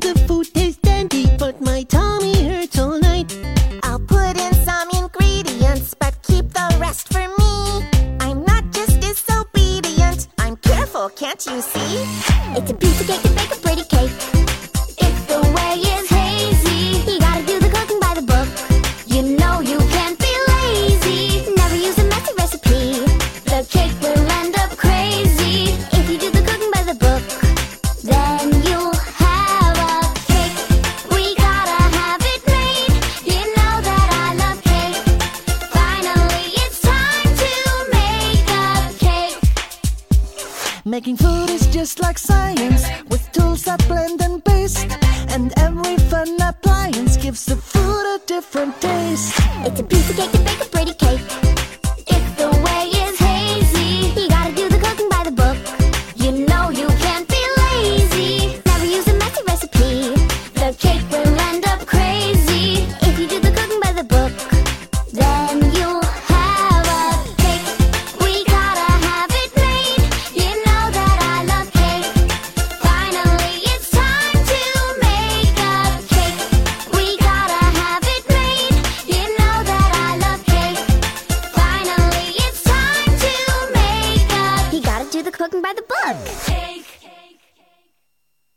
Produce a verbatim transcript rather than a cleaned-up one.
the food tastes dandy, but my tummy hurts all night. I'll put in some ingredients, but keep the rest for me. I'm not just disobedient, I'm careful, can't you see? It's a piece of cake to bake a pretty cake. If the way is hazy, you gotta do the cooking by the book. You know you can't be lazy, never use a messy recipe. The cake will end up crazy if you do the cooking by the book. Then you'll have a cake. We gotta have it made. You know that I love cake. Finally, it's time to make a cake. Making food is just like science, with tools that blend and paste, and every fun appliance gives the food a different taste. It's a piece of cake to bake a pretty cake.